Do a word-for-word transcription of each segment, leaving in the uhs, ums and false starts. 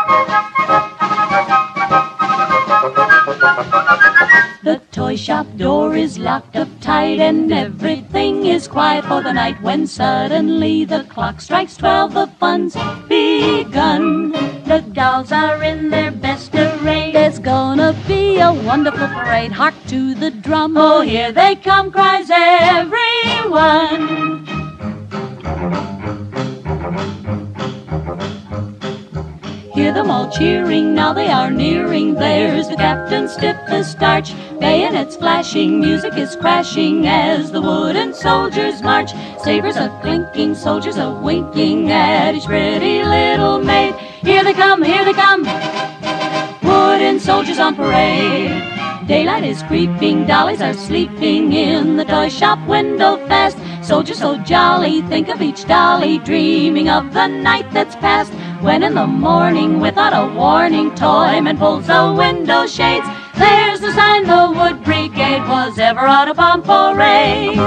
The toy shop door is locked up tight and everything is quiet for the night. When suddenly the clock strikes twelve, the fun's begun. The dolls are in their best array. There's gonna be a wonderful parade. Hark to the drum. Oh, here they come, cries everyone. Hear them all cheering, now they are nearing. There's the captain stiff as starch, bayonets flashing, music is crashing as the wooden soldiers march. Sabers a clinking, soldiers a winking at each pretty little maid. Here they come, here they come, wooden soldiers on parade. Daylight is creeping, dollies are sleeping in the toy shop window fast. Soldiers so jolly, think of each dolly, dreaming of the night that's past. When in the morning, without a warning, Toyman pulls the window shades. There's the sign, the Wood Brigade was ever out upon parade.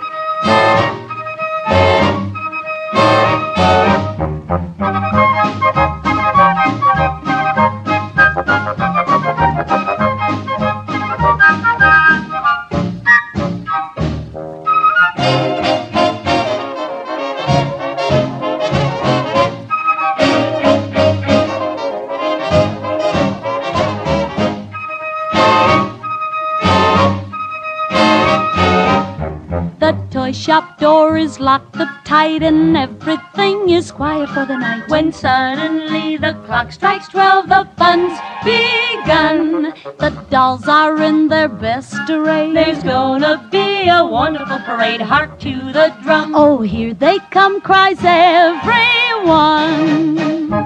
The toy shop door is locked up tight and everything is quiet for the night. When suddenly the clock strikes twelve, the fun's begun. The dolls are in their best array. There's gonna be a wonderful parade. Hark to the drum. Oh, here they come, cries everyone.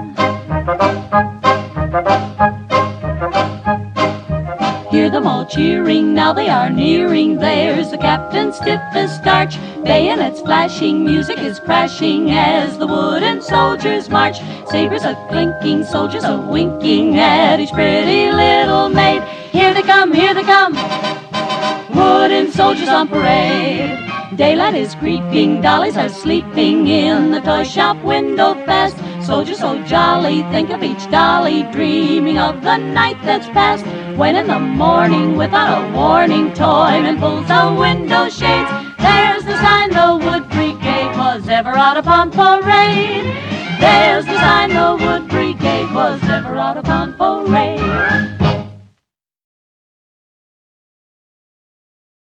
Hear them all cheering, now they are nearing. There's the captain stiff as starch, bayonets flashing, music is crashing as the wooden soldiers march. Sabers a clinking, soldiers a winking at each pretty little maid. Here they come, here they come, wooden soldiers on parade. Daylight is creeping, dollies are sleeping in the toy shop window fast. Soldiers so jolly, think of each dolly, dreaming of the night that's past. When in the morning, without a warning, Toyman pulls the window